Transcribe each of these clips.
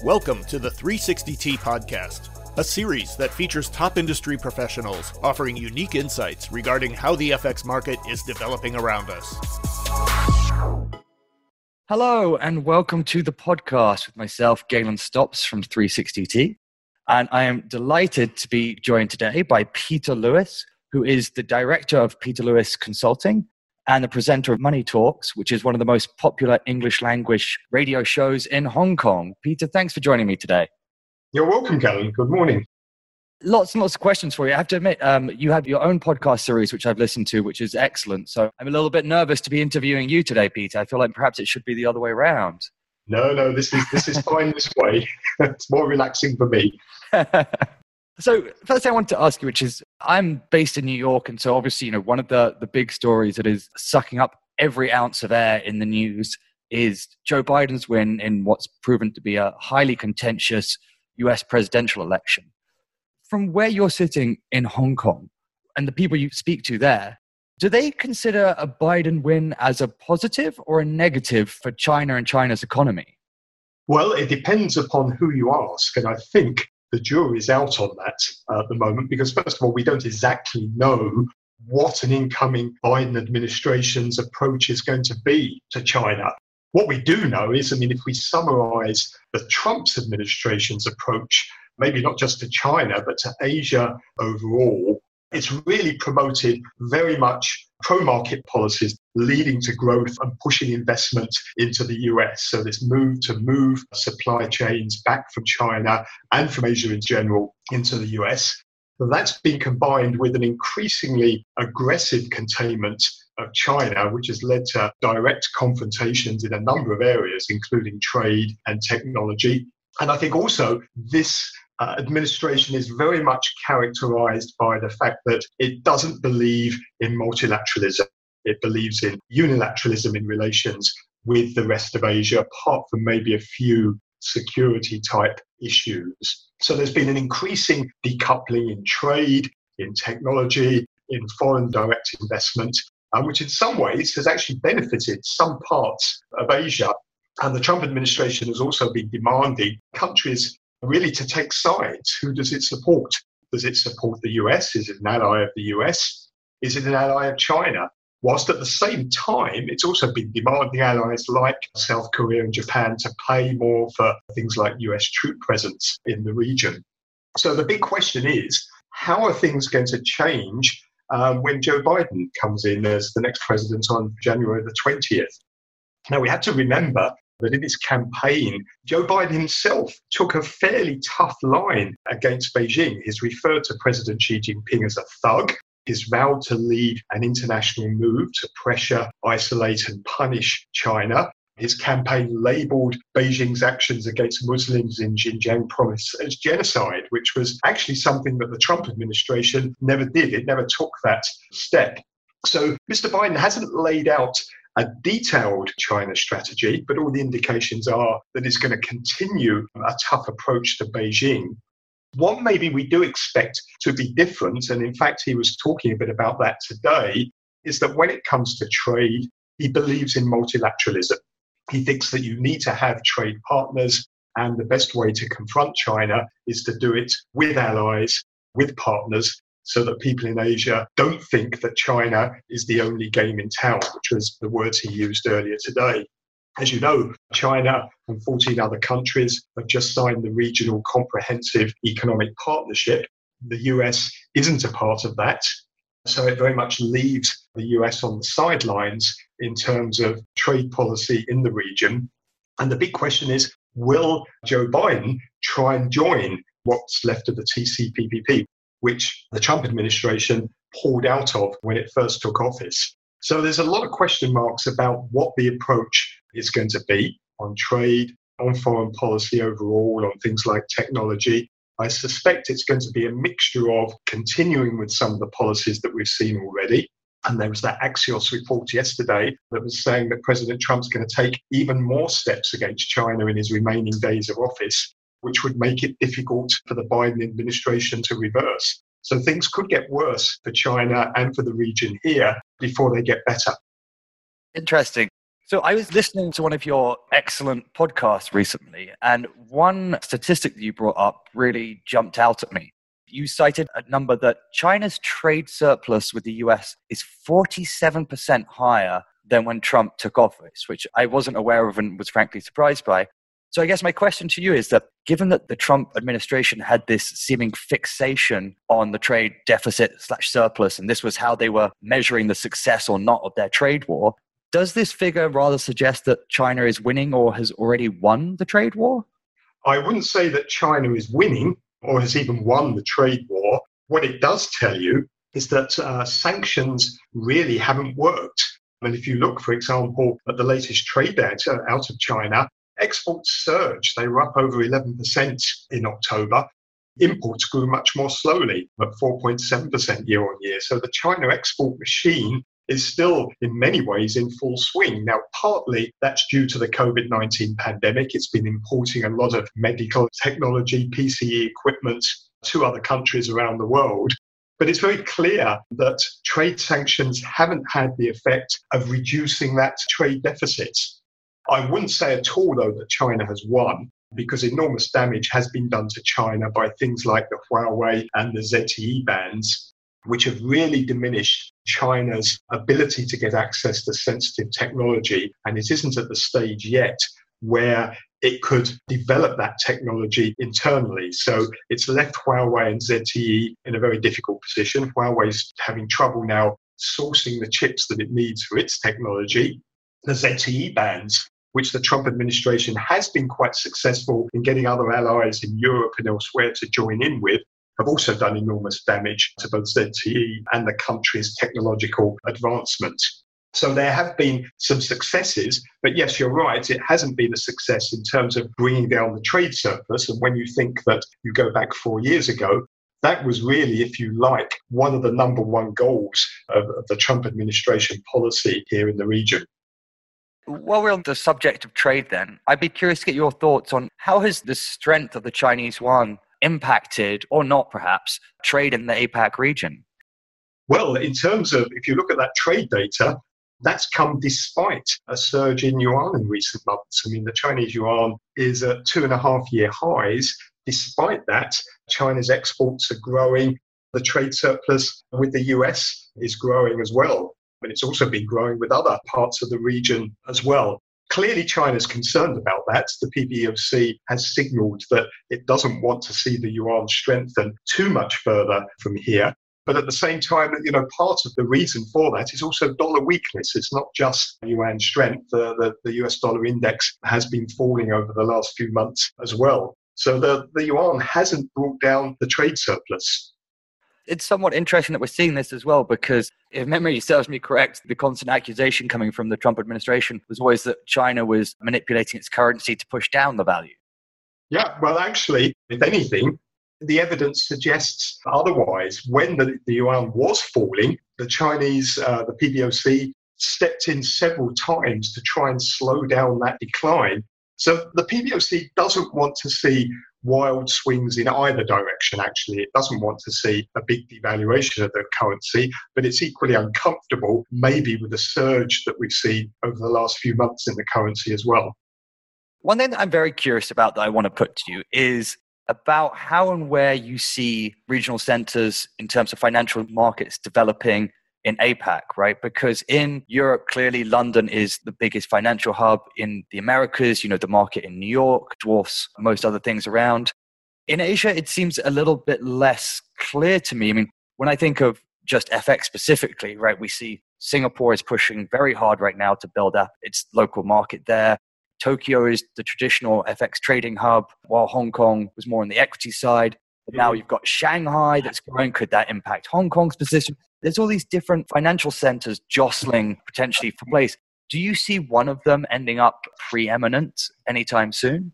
Welcome to the 360T Podcast, a series that features top industry professionals offering unique insights regarding how the FX market is developing around us. Hello, and welcome to the podcast with myself, Galen Stops from 360T. And I am delighted to be joined today by Peter Lewis, who is the director of Peter Lewis Consulting and the presenter of Money Talks, which is one of the most popular English language radio shows in Hong Kong. Peter, thanks for joining me today. You're welcome, Galen. Good morning. Lots and lots of questions for you. I have to admit, you have your own podcast series, which I've listened to, which is excellent. So I'm a little bit nervous to be interviewing you today, Peter. I feel like perhaps it should be the other way around. No, this is fine this way. It's more relaxing for me. So first thing I wanted to ask you, which is, I'm based in New York, and so obviously, one of the big stories that is sucking up every ounce of air in the news is Joe Biden's win in what's proven to be a highly contentious US presidential election. From where you're sitting in Hong Kong and the people you speak to there, do they consider a Biden win as a positive or a negative for China and China's economy? Well, it depends upon who you ask, and I think the jury's out on that at the moment, because first of all, we don't exactly know what an incoming Biden administration's approach is going to be to China. What we do know is, if we summarize the Trump's administration's approach, maybe not just to China, but to Asia overall, it's really promoted very much pro-market policies leading to growth and pushing investment into the US. So this move to move supply chains back from China and from Asia in general into the US. So that's been combined with an increasingly aggressive containment of China, which has led to direct confrontations in a number of areas, including trade and technology. And I think also this administration is very much characterized by the fact that it doesn't believe in multilateralism. It believes in unilateralism in relations with the rest of Asia, apart from maybe a few security type issues. So there's been an increasing decoupling in trade, in technology, in foreign direct investment, which in some ways has actually benefited some parts of Asia. And the Trump administration has also been demanding countries really to take sides. Who does it support? Does it support the US? Is it an ally of the US? Is it an ally of China? Whilst at the same time, it's also been demanding allies like South Korea and Japan to pay more for things like US troop presence in the region. So the big question is, how are things going to change when Joe Biden comes in as the next president on January the 20th? Now, we have to remember that in his campaign, Joe Biden himself took a fairly tough line against Beijing. He's referred to President Xi Jinping as a thug. He's vowed to lead an international move to pressure, isolate and punish China. His campaign labelled Beijing's actions against Muslims in Xinjiang province as genocide, which was actually something that the Trump administration never did. It never took that step. So Mr. Biden hasn't laid out a detailed China strategy, but all the indications are that it's going to continue a tough approach to Beijing. What maybe we do expect to be different, and in fact he was talking a bit about that today, is that when it comes to trade, he believes in multilateralism. He thinks that you need to have trade partners, and the best way to confront China is to do it with allies, with partners, so that people in Asia don't think that China is the only game in town, which was the words he used earlier today. As you know, China and 14 other countries have just signed the Regional Comprehensive Economic Partnership. The US isn't a part of that, so it very much leaves the US on the sidelines in terms of trade policy in the region. And the big question is, will Joe Biden try and join what's left of the TCPPP, which the Trump administration pulled out of when it first took office? So there's a lot of question marks about what the approach is going to be on trade, on foreign policy overall, on things like technology. I suspect it's going to be a mixture of continuing with some of the policies that we've seen already. And there was that Axios report yesterday that was saying that President Trump's going to take even more steps against China in his remaining days of office, which would make it difficult for the Biden administration to reverse. So things could get worse for China and for the region here before they get better. Interesting. So I was listening to one of your excellent podcasts recently, and one statistic that you brought up really jumped out at me. You cited a number that China's trade surplus with the US is 47% higher than when Trump took office, which I wasn't aware of and was frankly surprised by. So I guess my question to you is that given that the Trump administration had this seeming fixation on the trade deficit/surplus, and this was how they were measuring the success or not of their trade war, does this figure rather suggest that China is winning or has already won the trade war? I wouldn't say that China is winning or has even won the trade war. What it does tell you is that sanctions really haven't worked. And if you look, for example, at the latest trade data out of China, exports surged. They were up over 11% in October. Imports grew much more slowly, at 4.7% year on year. So the China export machine is still in many ways in full swing. Now, partly that's due to the COVID-19 pandemic. It's been importing a lot of medical technology, PCE equipment to other countries around the world. But it's very clear that trade sanctions haven't had the effect of reducing that trade deficit. I wouldn't say at all, though, that China has won, because enormous damage has been done to China by things like the Huawei and the ZTE bans, which have really diminished China's ability to get access to sensitive technology. And it isn't at the stage yet where it could develop that technology internally. So it's left Huawei and ZTE in a very difficult position. Huawei's having trouble now sourcing the chips that it needs for its technology. The ZTE bans, which the Trump administration has been quite successful in getting other allies in Europe and elsewhere to join in with, have also done enormous damage to both ZTE and the country's technological advancement. So there have been some successes, but yes, you're right, it hasn't been a success in terms of bringing down the trade surplus. And when you think that you go back 4 years ago, that was really, if you like, one of the number one goals of the Trump administration policy here in the region. While we're on the subject of trade then, I'd be curious to get your thoughts on how has the strength of the Chinese yuan impacted, or not perhaps, trade in the APAC region? Well, in terms of, if you look at that trade data, that's come despite a surge in yuan in recent months. I mean, the Chinese yuan is at 2.5-year highs. Despite that, China's exports are growing. The trade surplus with the US is growing as well. And it's also been growing with other parts of the region as well. Clearly, China's concerned about that. The PBOC has signalled that it doesn't want to see the yuan strengthen too much further from here. But at the same time, part of the reason for that is also dollar weakness. It's not just yuan strength. The US dollar index has been falling over the last few months as well. So the yuan hasn't brought down the trade surplus. It's somewhat interesting that we're seeing this as well, because if memory serves me correct, the constant accusation coming from the Trump administration was always that China was manipulating its currency to push down the value. Yeah, well, actually, if anything, the evidence suggests otherwise. When the yuan was falling, the Chinese, the PBOC, stepped in several times to try and slow down that decline. So the PBOC doesn't want to see wild swings in either direction, actually. It doesn't want to see a big devaluation of the currency, but it's equally uncomfortable, maybe with the surge that we've seen over the last few months in the currency as well. One thing that I'm very curious about that I want to put to you is about how and where you see regional centers in terms of financial markets developing in APAC, right? Because in Europe, clearly London is the biggest financial hub. In the Americas, the market in New York dwarfs most other things around. In Asia, it seems a little bit less clear to me. I mean, when I think of just FX specifically, right, we see Singapore is pushing very hard right now to build up its local market there. Tokyo is the traditional FX trading hub, while Hong Kong was more on the equity side. But now you've got Shanghai that's growing. Could that impact Hong Kong's position? There's all these different financial centers jostling potentially for place. Do you see one of them ending up preeminent anytime soon?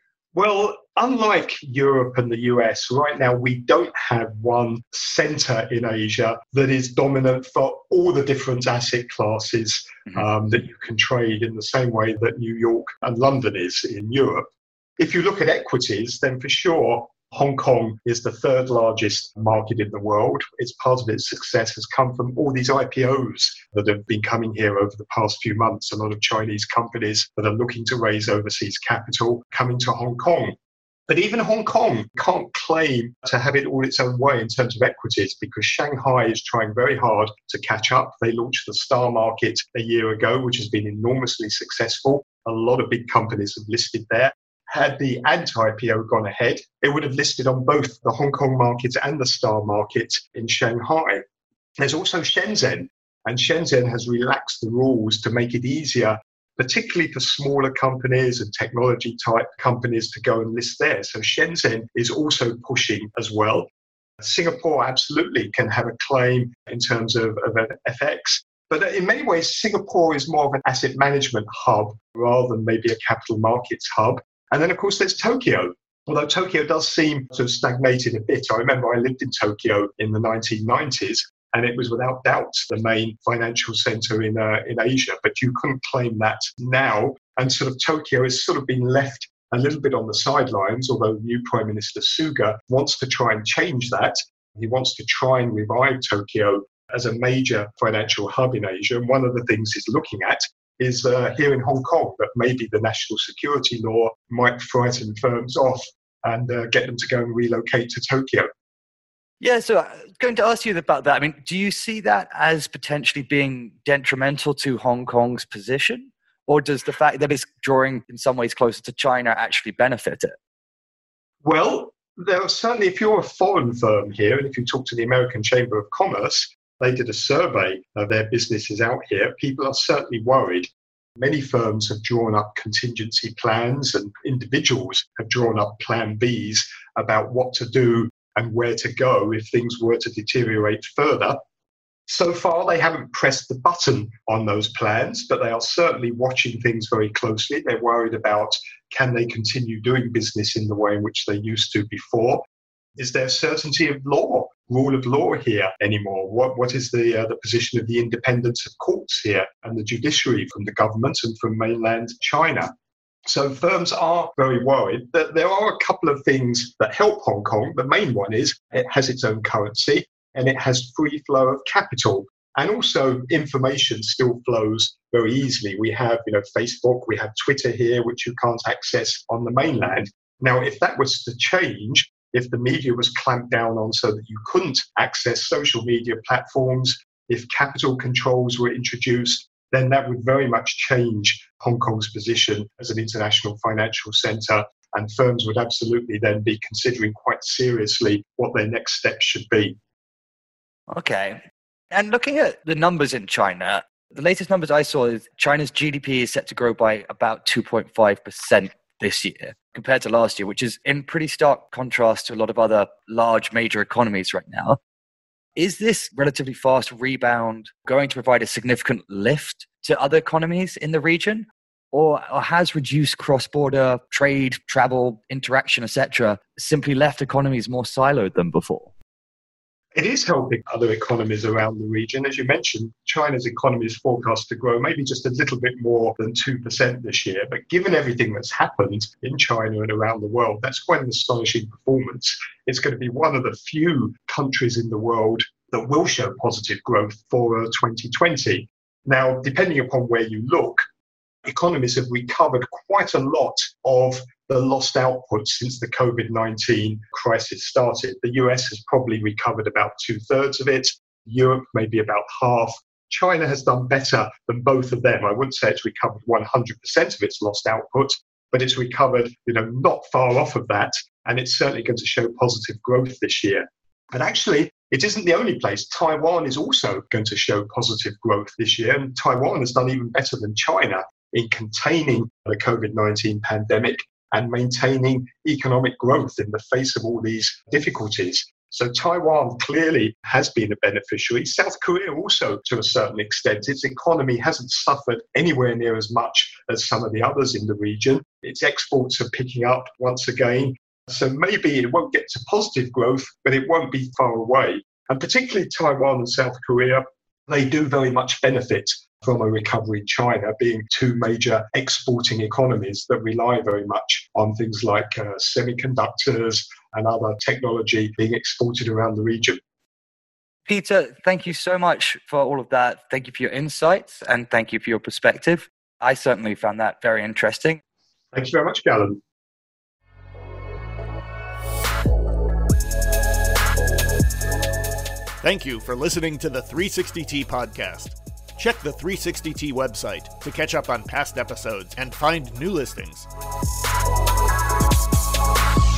Well, unlike Europe and the US, right now we don't have one center in Asia that is dominant for all the different asset classes that you can trade in the same way that New York and London is in Europe. If you look at equities, then for sure, Hong Kong is the third largest market in the world. It's part of its success has come from all these IPOs that have been coming here over the past few months. A lot of Chinese companies that are looking to raise overseas capital coming to Hong Kong. But even Hong Kong can't claim to have it all its own way in terms of equities, because Shanghai is trying very hard to catch up. They launched the STAR market a year ago, which has been enormously successful. A lot of big companies have listed there. Had the anti-IPO gone ahead, it would have listed on both the Hong Kong market and the STAR market in Shanghai. There's also Shenzhen, and Shenzhen has relaxed the rules to make it easier, particularly for smaller companies and technology type companies, to go and list there. So Shenzhen is also pushing as well. Singapore absolutely can have a claim in terms of an FX. But in many ways, Singapore is more of an asset management hub rather than maybe a capital markets hub. And then, of course, there's Tokyo. Although Tokyo does seem to have stagnated a bit. I remember I lived in Tokyo in the 1990s, and it was without doubt the main financial center in Asia. But you couldn't claim that now. And sort of Tokyo has sort of been left a little bit on the sidelines, although new Prime Minister Suga wants to try and change that. He wants to try and revive Tokyo as a major financial hub in Asia. And one of the things he's looking at is here in Hong Kong, that maybe the national security law might frighten firms off and get them to go and relocate to Tokyo. Yeah, so I'm going to ask you about that. I mean, do you see that as potentially being detrimental to Hong Kong's position? Or does the fact that it's drawing in some ways closer to China actually benefit it? Well, there are certainly, if you're a foreign firm here, and if you talk to the American Chamber of Commerce, they did a survey of their businesses out here. People are certainly worried. Many firms have drawn up contingency plans, and individuals have drawn up plan Bs about what to do and where to go if things were to deteriorate further. So far, they haven't pressed the button on those plans, but they are certainly watching things very closely. They're worried about, can they continue doing business in the way in which they used to before? Is there certainty of law, rule of law here anymore? What is the position of the independence of courts here and the judiciary from the government and from mainland China? So firms are very worried. That there are a couple of things that help Hong Kong. The main one is it has its own currency and it has free flow of capital. And also information still flows very easily. We have, Facebook, we have Twitter here, which you can't access on the mainland. Now, if that was to change, if the media was clamped down on so that you couldn't access social media platforms, if capital controls were introduced, then that would very much change Hong Kong's position as an international financial centre, and firms would absolutely then be considering quite seriously what their next steps should be. Okay. And looking at the numbers in China, the latest numbers I saw is China's GDP is set to grow by about 2.5% this year compared to last year, which is in pretty stark contrast to a lot of other large major economies right now. Is this relatively fast rebound going to provide a significant lift to other economies in the region? Or has reduced cross-border trade, travel, interaction, etc., simply left economies more siloed than before? It is helping other economies around the region. As you mentioned, China's economy is forecast to grow maybe just a little bit more than 2% this year. But given everything that's happened in China and around the world, that's quite an astonishing performance. It's going to be one of the few countries in the world that will show positive growth for 2020. Now, depending upon where you look, economies have recovered quite a lot of the lost output since the COVID-19 crisis started. The US has probably recovered about 2/3 of it. Europe maybe about half. China has done better than both of them. I wouldn't say it's recovered 100% of its lost output, but it's recovered, not far off of that. And it's certainly going to show positive growth this year. But actually, it isn't the only place. Taiwan is also going to show positive growth this year. And Taiwan has done even better than China in containing the COVID-19 pandemic and maintaining economic growth in the face of all these difficulties. So Taiwan clearly has been a beneficiary. South Korea also, to a certain extent. Its economy hasn't suffered anywhere near as much as some of the others in the region. Its exports are picking up once again. So maybe it won't get to positive growth, but it won't be far away. And particularly Taiwan and South Korea, they do very much benefit from a recovery in China, being two major exporting economies that rely very much on things like semiconductors and other technology being exported around the region. Peter, thank you so much for all of that. Thank you for your insights and thank you for your perspective. I certainly found that very interesting. Thank you very much, Galen. Thank you for listening to the 360T podcast. Check the 360T website to catch up on past episodes and find new listings.